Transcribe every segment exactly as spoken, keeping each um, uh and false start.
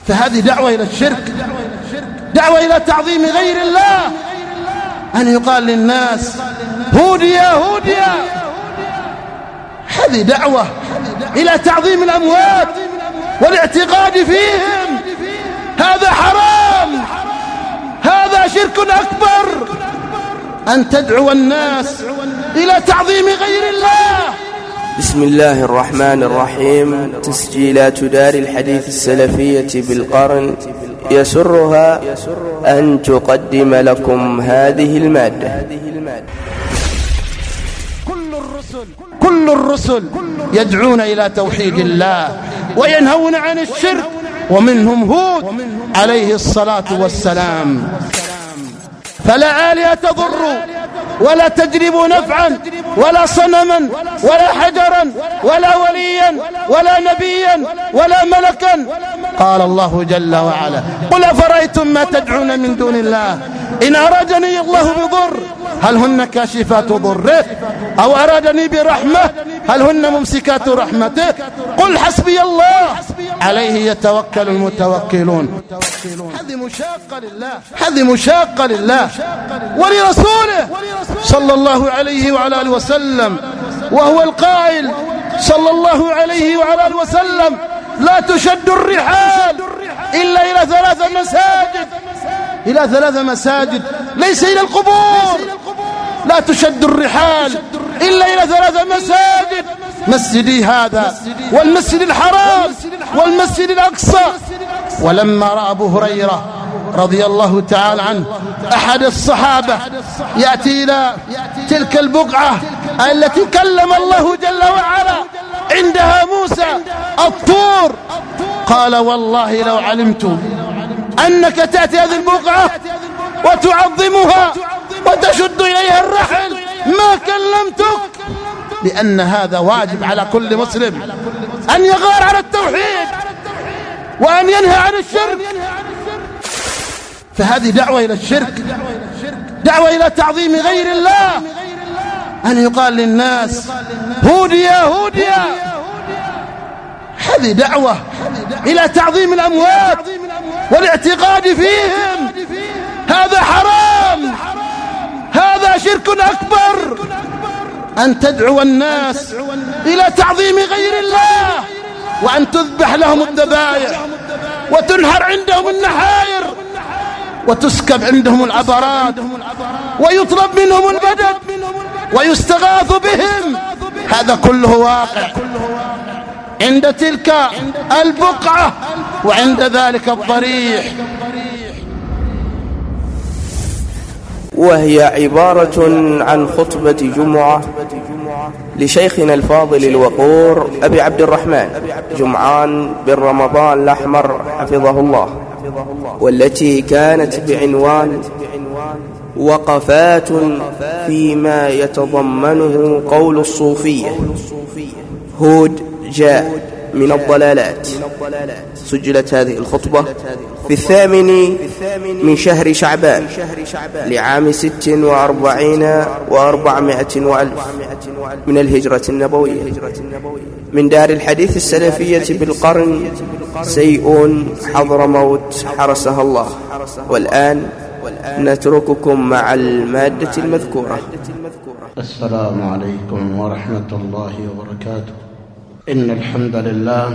فهذه دعوة إلى الشرك، دعوة إلى تعظيم غير الله. أن يقال للناس هوديا هوديا، هذه دعوة إلى تعظيم الأموات والاعتقاد فيهم. هذا حرام، هذا شرك أكبر. أن تدعو الناس إلى تعظيم غير الله. بسم الله الرحمن الرحيم. تسجيلات دار الحديث السلفية بالقرن يسرها أن تقدم لكم هذه المادة. كل الرسل كل الرسل يدعون إلى توحيد الله وينهون عن الشرك، ومنهم هود عليه الصلاة والسلام. فلا آلهة تضر ولا تجلب نفعا ولا صنما ولا حجرا ولا وليا ولا نبيا ولا ملكا. قال الله جل وعلا: قل أفرأيتم ما تدعون من دون الله إن أرادني الله بضر هل هن كاشفات ضره أو أرادني برحمة هل هن ممسكات رحمته. قل حسبي الله عليه يتوكل المتوكلون. هذه مشاقة لله، هذه مشاقة لله ولرسوله صلى الله عليه وعلى آله وسلم. وهو القائل صلى الله عليه وعلى آله وسلم: لا تشد الرحال إلا إلى ثلاث مساجد، إلى ثلاث مساجد ليس إلى القبور. لا تشد الرحال إلا إلى ثلاث مساجد: مسجدي هذا والمسجد الحرام والمسجد الأقصى. ولما رأى أبو هريرة رضي الله تعالى عنه أحد الصحابة يأتي إلى تلك البقعة التي كلم الله جل وعلا عندها موسى الطور، قال: والله لو علمت أنك تأتي هذه البقعة وتعظمها وتشد إليها الرحل ما كلمتك. لأن هذا واجب على كل مسلم أن يغار على التوحيد وأن ينهى عن الشرك. فهذه دعوة إلى الشرك، دعوة إلى تعظيم غير الله. أن يقال للناس هوديا هوديا، هذه دعوة إلى تعظيم الأموات والاعتقاد فيهم. هذا حرام، هذا شرك أكبر. أن تدعو الناس إلى تعظيم غير الله، وأن تذبح لهم الذبائح وتنحر عندهم النحائر وتسكب عندهم العبرات ويطلب منهم البدد ويستغاث بهم. هذا كله واقع عند تلك البقعة وعند ذلك الضريح. وهي عبارة عن خطبة جمعة لشيخنا الفاضل الوقور أبي عبد الرحمن جمعان بن رمضان الأحمر حفظه الله، والتي كانت بعنوان وقفات فيما يتضمنه قول الصوفية هود جاء من الضلالات. سجلت هذه الخطبة في الثامن من شهر شعبان لعام ست وأربعين وأربعمائة وألف من الهجرة النبوية، من دار الحديث السلفية بالقرن سيء حضرموت حرسها الله. والآن نترككم مع المادة المذكورة. السلام عليكم ورحمة الله وبركاته. إن الحمد لله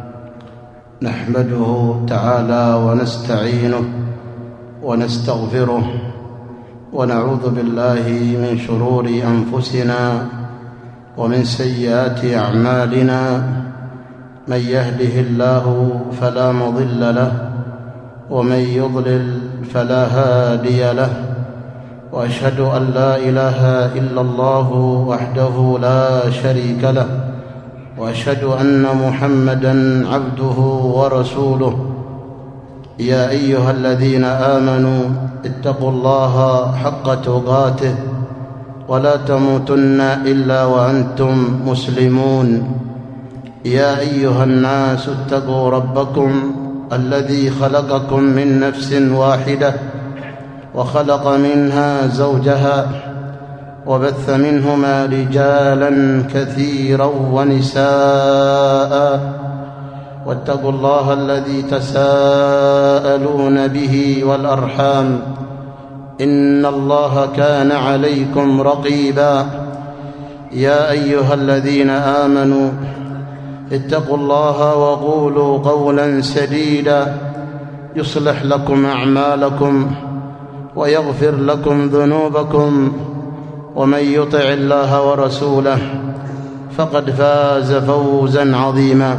نحمده تعالى ونستعينه ونستغفره ونعوذ بالله من شرور أنفسنا ومن سيئات أعمالنا. من يهده الله فلا مضل له ومن يضلل فلا هادي له، وأشهد أن لا إله إلا الله وحده لا شريك له، وأشهد أن محمدًا عبده ورسوله. يا أيها الذين آمنوا اتقوا الله حق تقاته ولا تموتن إلا وأنتم مسلمون. يا أيها الناس اتقوا ربكم الذي خلقكم من نفس واحدة وخلق منها زوجها وبث منهما رجالا كثيرا ونساء، واتقوا الله الذي تساءلون به والأرحام إن الله كان عليكم رقيبا. يا أيها الذين آمنوا اتقوا الله وقولوا قولا سديدا يصلح لكم أعمالكم ويغفر لكم ذنوبكم، ومن يطع الله ورسوله فقد فاز فوزا عظيما.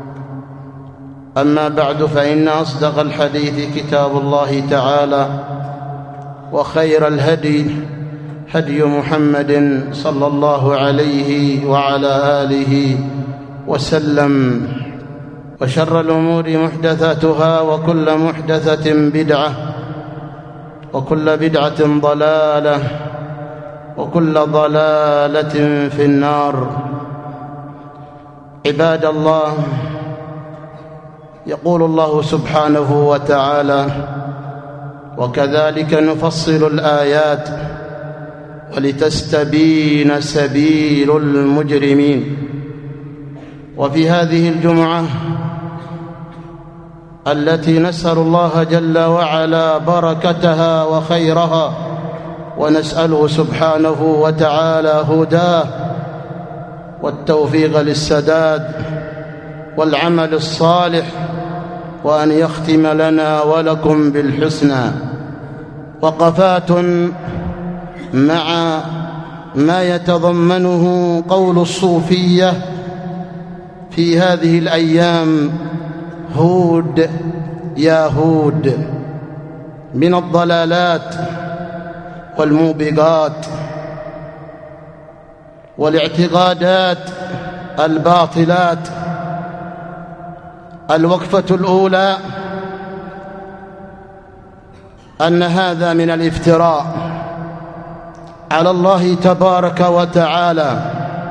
أما بعد، فإن أصدق الحديث كتاب الله تعالى، وخير الهدي هدي محمد صلى الله عليه وعلى آله وسلم، وشر الأمور محدثاتها، وكل محدثة بدعة، وكل بدعة ضلالة، وكل ضلالة في النار. عباد الله، يقول الله سبحانه وتعالى: وكذلك نفصل الآيات ولتستبين سبيل المجرمين. وفي هذه الجمعة التي نسأل الله جل وعلا بركتها وخيرها، ونسأله سبحانه وتعالى هداه والتوفيق للسداد والعمل الصالح، وأن يختم لنا ولكم بالحسنى. وقفات مع ما يتضمنه قول الصوفية في هذه الأيام: هود يا هود، من الضلالات والموبقات والاعتقادات الباطلات. الوقفة الأولى أن هذا من الافتراء على الله تبارك وتعالى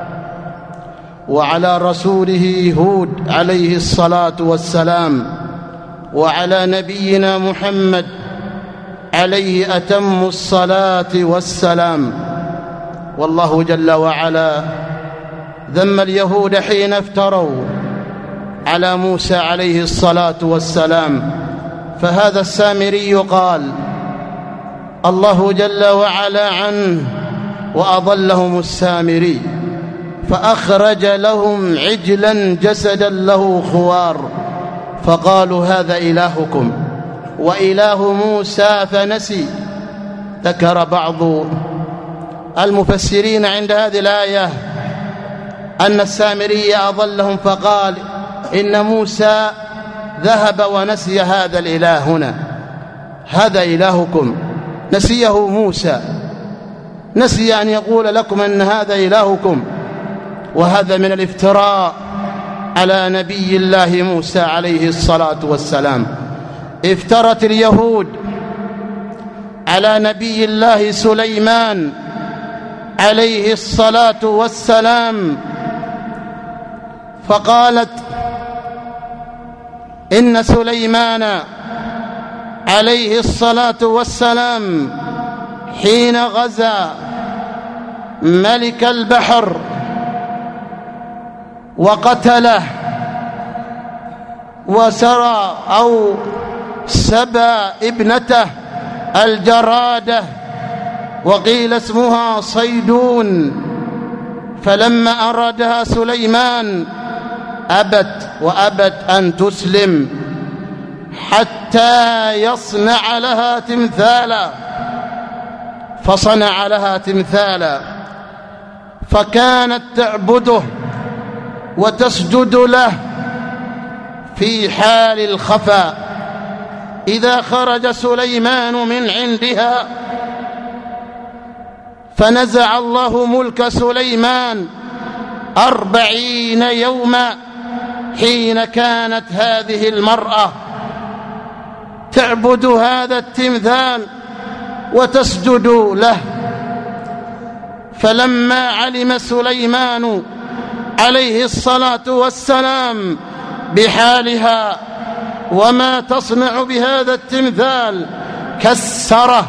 وعلى رسوله هود عليه الصلاة والسلام، وعلى نبينا محمد عليه أتم الصلاة والسلام. والله جل وعلا ذم اليهود حين افتروا على موسى عليه الصلاة والسلام، فهذا السامري قال الله جل وعلا عنه: وأضلهم السامري، فأخرج لهم عجلا جسدا له خوار، فقالوا هذا إلهكم وإله موسى فنسي. ذكر بعض المفسرين عند هذه الآية أن السامري أضلهم، فقال إن موسى ذهب ونسي هذا الإله هنا، هذا إلهكم، نسيه موسى، نسي أن يقول لكم أن هذا إلهكم. وهذا من الافتراء على نبي الله موسى عليه الصلاة والسلام. افترت اليهود على نبي الله سليمان عليه الصلاة والسلام، فقالت إن سليمان عليه الصلاة والسلام حين غزا ملك البحر وقتله وسرى أو سبى ابنته الجرادة، وقيل اسمها صيدون، فلما أرادها سليمان أبت وأبت أن تسلم حتى يصنع لها تمثالا، فصنع لها تمثالا، فكانت تعبده وتسجد له في حال الخفاء. إذا خرج سليمان من عندها فنزع الله ملك سليمان أربعين يوما، حين كانت هذه المرأة تعبد هذا التمثال وتسجد له. فلما علم سليمان عليه الصلاة والسلام بحالها وما تصنع بهذا التمثال كسره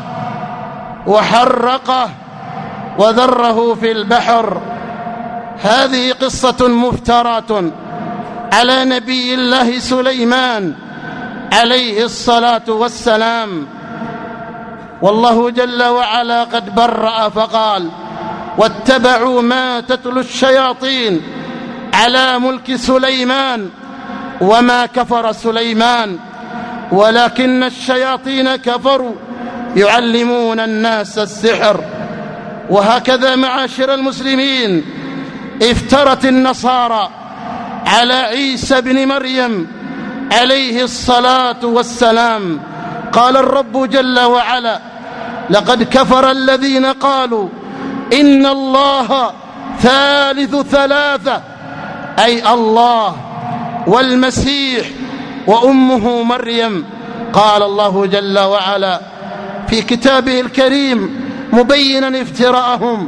وحرقه وذره في البحر. هذه قصة مفترة على نبي الله سليمان عليه الصلاة والسلام، والله جل وعلا قد برأ فقال: واتبعوا ما تتلو الشياطين على ملك سليمان وما كفر سليمان ولكن الشياطين كفروا يعلمون الناس السحر. وهكذا معاشر المسلمين افترت النصارى على عيسى بن مريم عليه الصلاة والسلام. قال الرب جل وعلا: لقد كفر الذين قالوا إن الله ثالث ثلاثة، أي الله والمسيح وأمه مريم. قال الله جل وعلا في كتابه الكريم مبينا افتراءهم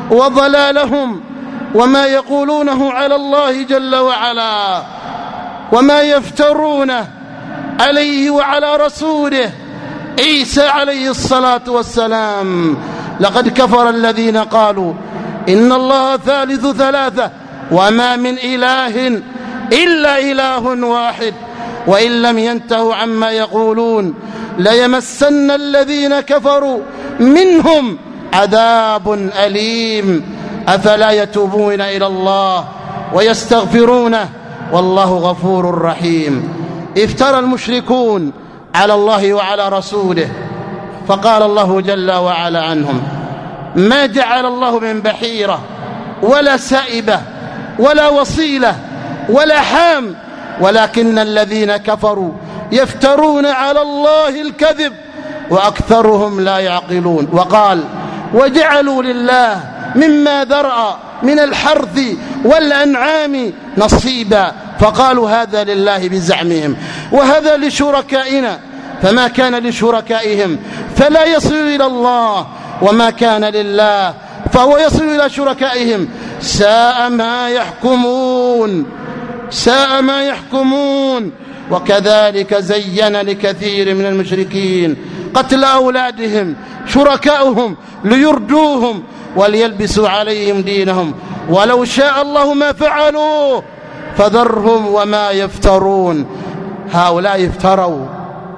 وضلالهم وما يقولونه على الله جل وعلا وما يفترونه عليه وعلى رسوله عيسى عليه الصلاة والسلام: لقد كفر الذين قالوا إن الله ثالث ثلاثة وما من إله إلا إله واحد وإن لم ينتهوا عما يقولون ليمسن الذين كفروا منهم عذاب أليم. أفلا يتوبون إلى الله ويستغفرونه والله غفور رحيم. افترى المشركون على الله وعلى رسوله، فقال الله جل وعلا عنهم: ما جعل الله من بحيرة ولا سائبة ولا وصيلة ولا حام ولكن الذين كفروا يفترون على الله الكذب وأكثرهم لا يعقلون. وقال: وجعلوا لله مما ذرأ من الحرث والأنعام نصيبا، فقالوا هذا لله بزعمهم وهذا لشركائنا، فما كان لشركائهم فلا يصل إلى الله وما كان لله فهو يصل إلى شركائهم. ساء ما يحكمون ساء ما يحكمون. وكذلك زين لكثير من المشركين قتل أولادهم شركاؤهم ليردوهم وليلبسوا عليهم دينهم ولو شاء الله ما فعلوه فذرهم وما يفترون. هؤلاء افتروا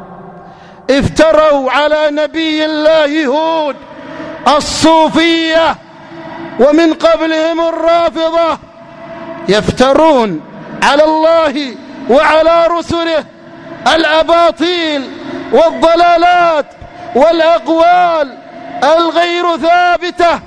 افتروا على نبي الله هود الصوفية ومن قبلهم الرافضة، يفترون على الله وعلى رسله الأباطيل والضلالات والأقوال الغير ثابتة.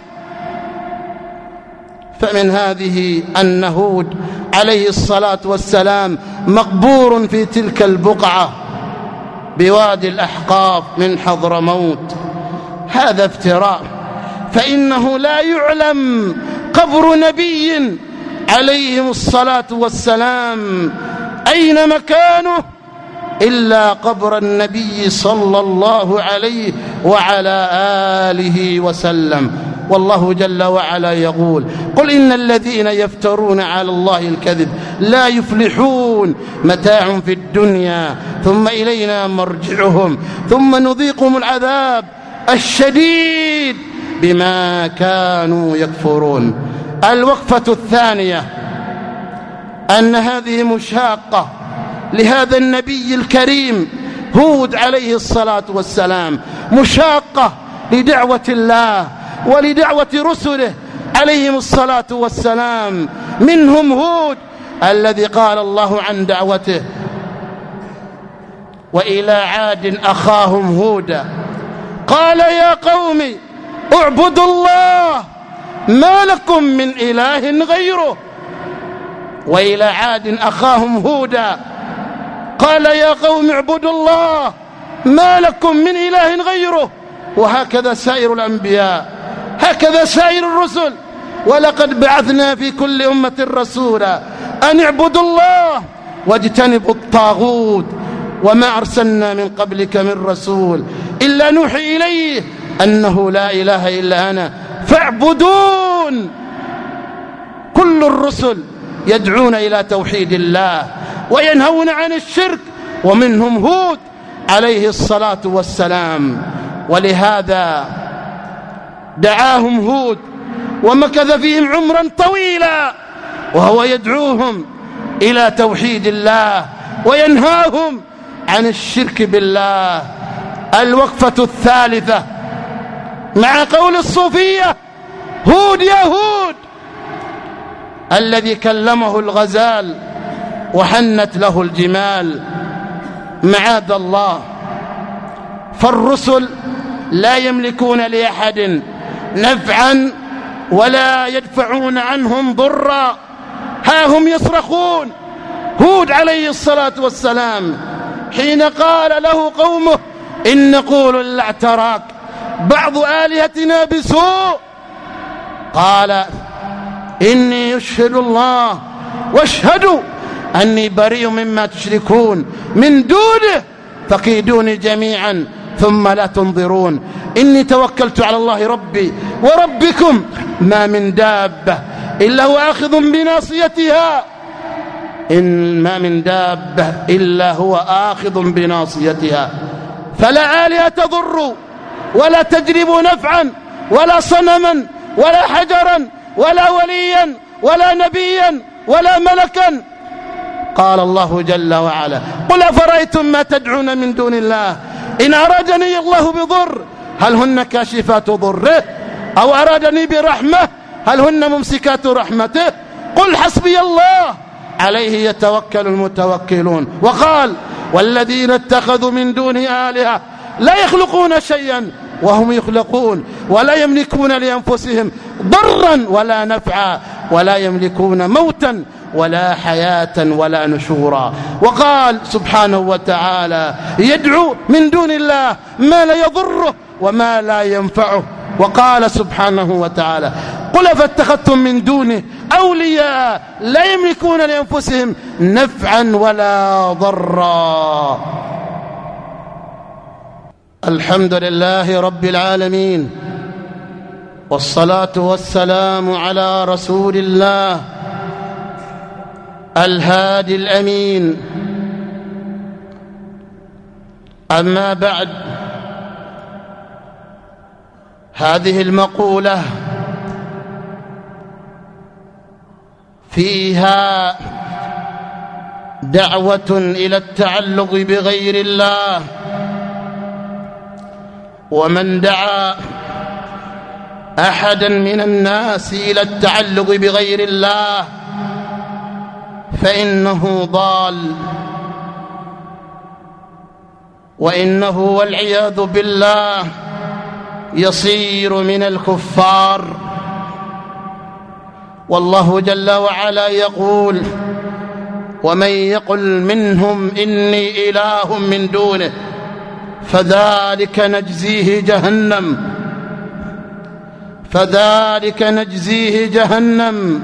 فمن هذه أن هود عليه الصلاة والسلام مقبور في تلك البقعة بوادي الأحقاف من حضرموت. هذا افتراء، فإنه لا يعلم قبر نبي عليه الصلاة والسلام أين مكانه إلا قبر النبي صلى الله عليه وعلى آله وسلم. والله جل وعلا يقول: قل إن الذين يفترون على الله الكذب لا يفلحون، متاع في الدنيا ثم إلينا مرجعهم ثم نذيقهم العذاب الشديد بما كانوا يكفرون. الوقفة الثانية أن هذه مشاقة لهذا النبي الكريم هود عليه الصلاة والسلام، مشاقة لدعوة الله ولدعوة رسله عليهم الصلاة والسلام. منهم هود الذي قال الله عن دعوته: وإلى عاد أخاهم هودا قال يا قوم اعبدوا الله ما لكم من إله غيره. وإلى عاد أخاهم هودا قال يا قوم اعبدوا الله ما لكم من إله غيره. وهكذا سائر الأنبياء، هكذا سائر الرسل. ولقد بعثنا في كل أمة رسولا أن اعبدوا الله واجتنبوا الطاغوت وما أرسلنا من قبلك من رسول إلا نوحي إليه أنه لا إله إلا أنا فاعبدون. كل الرسل يدعون إلى توحيد الله وينهون عن الشرك، ومنهم هود عليه الصلاة والسلام. ولهذا دعاهم هود ومكث فيهم عمرا طويلا وهو يدعوهم إلى توحيد الله وينهاهم عن الشرك بالله. الوقفة الثالثة مع قول الصوفية: هود يا هود، الذي كلمه الغزال وحنت له الجمال. معاذ الله، فالرسل لا يملكون لأحد نفعا ولا يدفعون عنهم ضرا. ها هم يصرخون. هود عليه الصلاة والسلام حين قال له قومه: إن نقول إلا اعتراك بعض آلهتنا بسوء، قال: إني يشهد الله واشهدوا أني بريء مما تشركون من دونه فكيدوني جميعا ثم لا تنظرون. إني توكلت على الله ربي وربكم ما من دابة إلا هو آخذ بناصيتها إن ما من دابة إلا هو آخذ بناصيتها. فلا آلهة تضر ولا تجلب نفعا ولا صنما ولا حجرا ولا وليا ولا نبيا ولا ملكا. قال الله جل وعلا: قل أفرأيتم ما تدعون من دون الله إن أرادني الله بضر هل هن كاشفات ضره أو أرادني برحمة هل هن ممسكات رحمته. قل حسبي الله عليه يتوكل المتوكلون. وقال: والذين اتخذوا من دونه آلهة لا يخلقون شيئا وهم يخلقون ولا يملكون لأنفسهم ضرا ولا نفعا ولا يملكون موتا ولا حياة ولا نشورا. وقال سبحانه وتعالى: يدعو من دون الله ما لا يضره وما لا ينفعه. وقال سبحانه وتعالى: قل فاتخذتم من دونه أولياء لا يملكون لأنفسهم نفعا ولا ضرا. الحمد لله رب العالمين، والصلاة والسلام على رسول الله الهادي الأمين. أما بعد، هذه المقولة فيها دعوة إلى التعلق بغير الله، ومن دعا أحدا من الناس إلى التعلق بغير الله فإنه ضال، وإنه والعياذ بالله يصير من الكفار. والله جل وعلا يقول: ومن يقل منهم إني إله من دونه فذلك نجزيه جهنم فذلك نجزيه جهنم.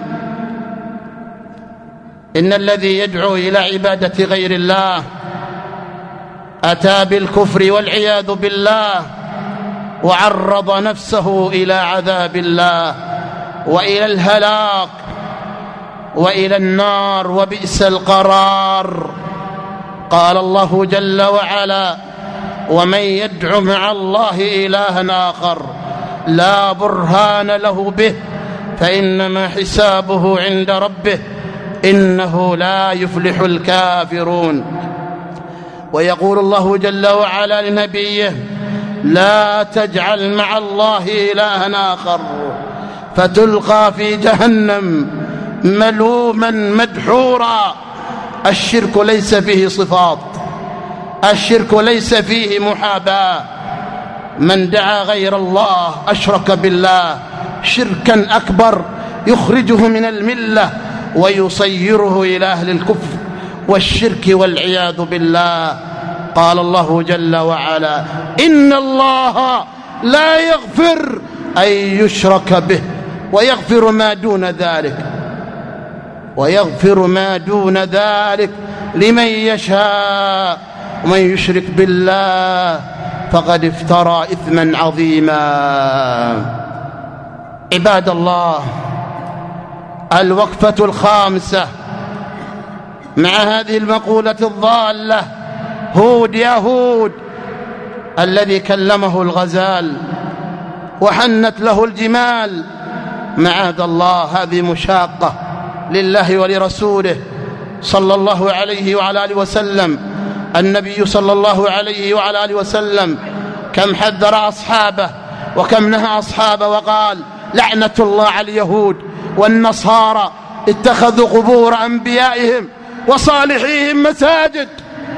إن الذي يدعو إلى عبادة غير الله أتى بالكفر والعياذ بالله، وعرض نفسه إلى عذاب الله وإلى الهلاك وإلى النار، وبئس القرار. قال الله جل وعلا: ومن يدع مع الله إلها آخر لا برهان له به فإنما حسابه عند ربه إنه لا يفلح الكافرون. ويقول الله جل وعلا لنبيه: لا تجعل مع الله إلها آخر فتلقى في جهنم ملوما مدحورا. الشرك ليس فيه صفات، الشرك ليس فيه محاباة. من دعا غير الله أشرك بالله شركا أكبر يخرجه من الملة ويصيره إلى أهل الكفر والشرك والعياذ بالله. قال الله جل وعلا: إن الله لا يغفر أن يشرك به ويغفر ما دون ذلك ويغفر ما دون ذلك لمن يشاء، ومن يشرك بالله فقد افترى إثما عظيما. عباد الله، الوقفة الخامسة مع هذه المقولة الضالة: هود يا هود، الذي كلمه الغزال وحنت له الجمال. معاذ الله، هذه مشاقة لله ولرسوله، صلى الله عليه وعلى آله وسلم النبي صلى الله عليه وعلى آله وسلم كم حذر أصحابه وكم نهى أصحابه وقال لعنة الله على اليهود والنصارى اتخذوا قبور أنبيائهم وصالحيهم مساجد.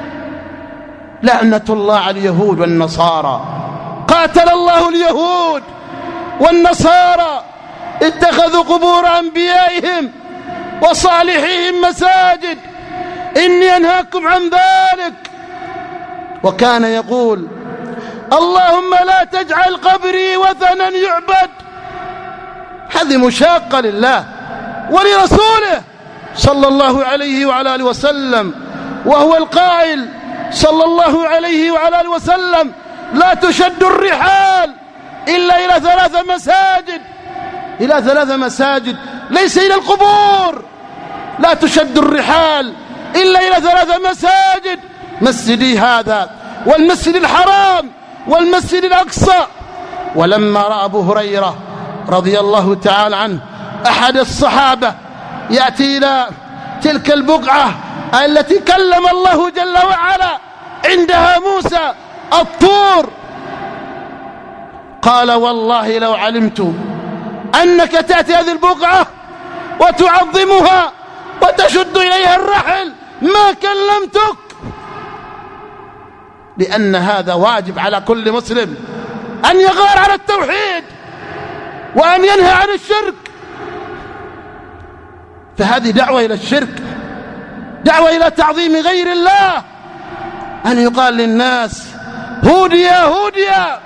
لعنة الله على اليهود والنصارى، قاتل الله اليهود والنصارى اتخذوا قبور أنبيائهم وصالحيهم مساجد، إني أنهاكم عن ذلك. وكان يقول اللهم لا تجعل قبري وثنا يعبد. هذه مشاقة لله ولرسوله صلى الله عليه وعلى آله وسلم، وهو القائل صلى الله عليه وعلى آله وسلم لا تشد الرحال إلا إلى ثلاث مساجد، إلى ثلاث مساجد ليس إلى القبور. لا تشد الرحال إلا إلى ثلاث مساجد، مسجدي هذا والمسجد الحرام والمسجد الأقصى. ولما رأى أبو هريرة رضي الله تعالى عنه أحد الصحابة يأتي إلى تلك البقعة التي كلم الله جل وعلا عندها موسى الطور، قال والله لو علمت أنك تأتي هذه البقعة وتعظمها وتشد إليها الرحل ما كلمتك، لأن هذا واجب على كل مسلم أن يغار على التوحيد وأن ينهى عن الشرك. فهذه دعوة إلى الشرك، دعوة إلى تعظيم غير الله، أن يقال للناس هوديا هوديا،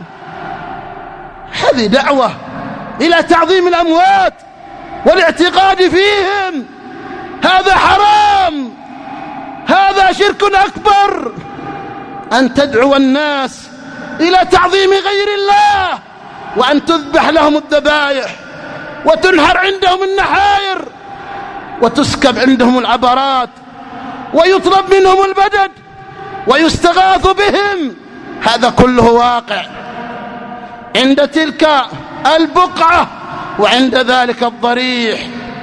هذه دعوة إلى تعظيم الأموات والاعتقاد فيهم، هذا حرام، هذا شرك أكبر. أن تدعو الناس إلى تعظيم غير الله، وأن تذبح لهم الذبائح وتنحر عندهم النحائر وتسكب عندهم العبرات ويطلب منهم البدد ويستغاث بهم، هذا كله واقع عند تلك البقعة وعند ذلك الضريح.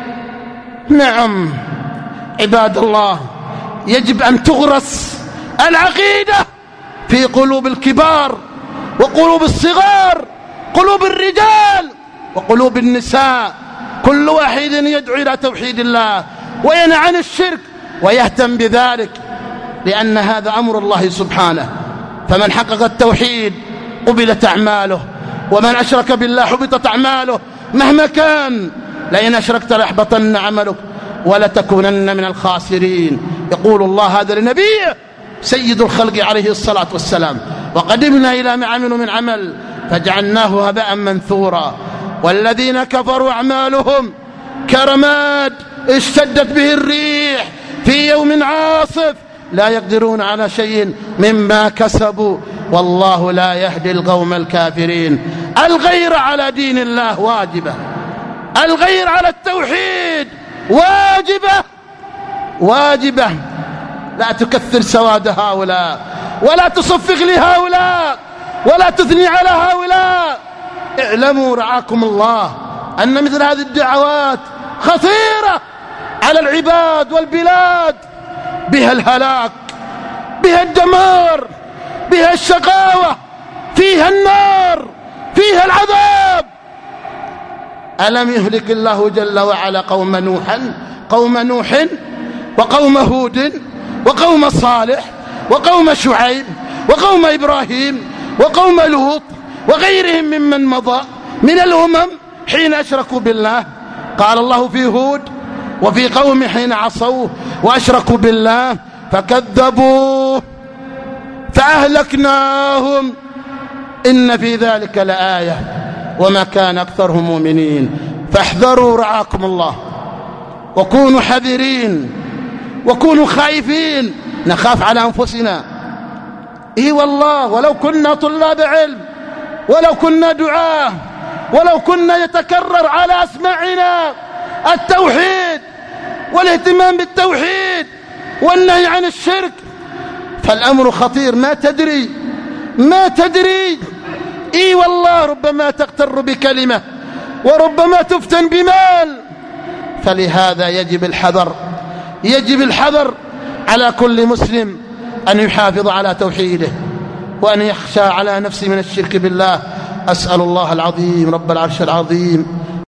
نعم عباد الله، يجب أن تغرس العقيدة في قلوب الكبار وقلوب الصغار، قلوب الرجال وقلوب النساء، كل واحد يدعو إلى توحيد الله وينهى عن الشرك ويهتم بذلك، لأن هذا أمر الله سبحانه. فمن حقق التوحيد قبلت أعماله، ومن أشرك بالله حبطت أعماله مهما كان، لئن أشركت ليحبطن عملك ولتكونن من الخاسرين. يقول الله هذا لنبيه سيد الخلق عليه الصلاة والسلام: وقدمنا إلى ما عملوا من عمل فجعلناه هباء منثورا. والذين كفروا أعمالهم كرماد اشتدت به الريح في يوم عاصف لا يقدرون على شيء مما كسبوا والله لا يهدي القوم الكافرين. الغير على دين الله واجبة، الغير على التوحيد واجبة واجبة. لا تكثر سواد هؤلاء ولا تصفق لهؤلاء ولا تثني على هؤلاء. اعلموا رعاكم الله أن مثل هذه الدعوات خطيرة على العباد والبلاد، بها الهلاك، بها الدمار، بها الشقاوة، فيها النار، فيها العذاب. ألم يهلك الله جل وعلا قوم نوحا قوم نوح وقوم هود وقوم صالح وقوم شعيب وقوم إبراهيم وقوم لوط وغيرهم ممن مضى من الأمم حين أشركوا بالله؟ قال الله في هود وفي قوم حين عصوه وأشركوا بالله فكذبوه فأهلكناهم إن في ذلك لآية وما كان أكثرهم مؤمنين. فاحذروا رعاكم الله وكونوا حذرين وكونوا خائفين، نخاف على أنفسنا. إيه والله، ولو كنا طلاب علم، ولو كنا دعاة، ولو كنا يتكرر على أسماعنا التوحيد والاهتمام بالتوحيد والنهي عن الشرك، فالأمر خطير. ما تدري ما تدري إيه والله، ربما تغتر بكلمة وربما تفتن بمال. فلهذا يجب الحذر يجب الحذر على كل مسلم أن يحافظ على توحيده وأن يخشى على نفسه من الشرك بالله. أسأل الله العظيم رب العرش العظيم